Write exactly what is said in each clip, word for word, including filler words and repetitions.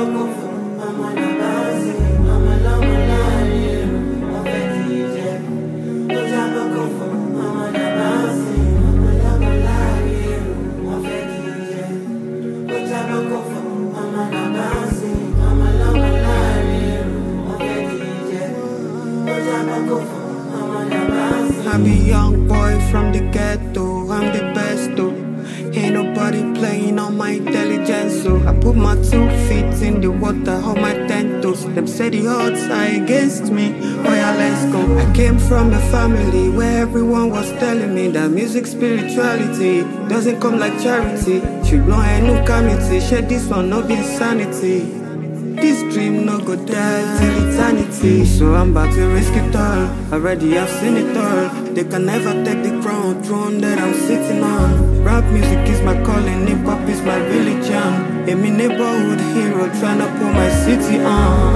I'm a young boy from the ghetto, I'm the best though. Ain't nobody playing on my intelligence, so I put my two feet in the water, on my ten toes. Them say the odds are against me, oh yeah, let's go. I came from a family where everyone was telling me that music spirituality doesn't come like charity. Should blow a new committee, share this one, no be insanity. This dream no go die till eternity, so I'm about to risk it all. Already I've seen it all. They can never take the crown, throne that I'm sitting on. Rap music is my calling, hip hop is my religion. I'm a neighborhood hero trying to put my city on.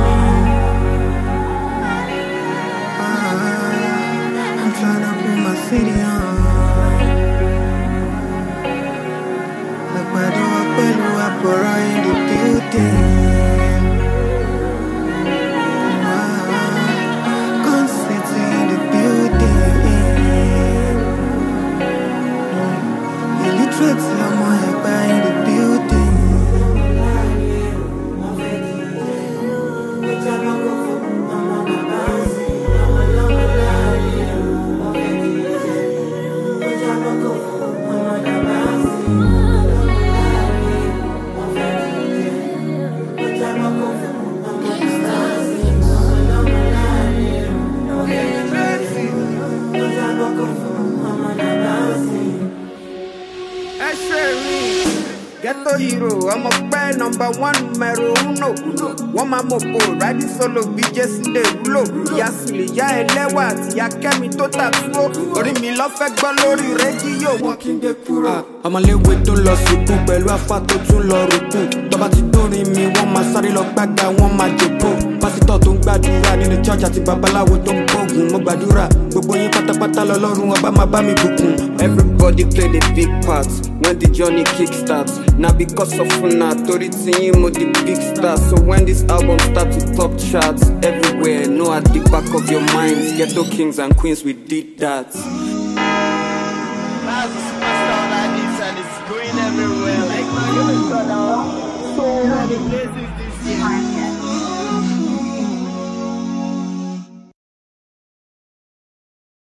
Ah, I'm trying to put my city on. Like why do I put you up or in the building? Ghetto hero, I'm a bad number one, numero uno. One man mopo, riding solo, be just in the rulo. Yasili, ya elewa, ya kemi to tatuo. Ori mi lo fe gbo lori radio, walking the kuro. I'm a little way to lost suku, pẹ̀lú afa tó tún lọ rúkú. Tó bá ti dórí mi, wọ́n máa sáré lọ gbàgbà, wọ́n máa jòkó. Pásítọ̀ tó ń gbàdúrà nínú church àti babaláwo tó ń gbógun. Mo gbàdúrà, gbogbo yín pátápátá lọ́lọ́run ọba máa bá mi bùkún. Everybody play the big part when the journey kickstarts. Now because of una, tori tiyin mo the big star. So when this album start to top charts everywhere, know at the back of your minds, Ghetto Kings and Queens, we did that.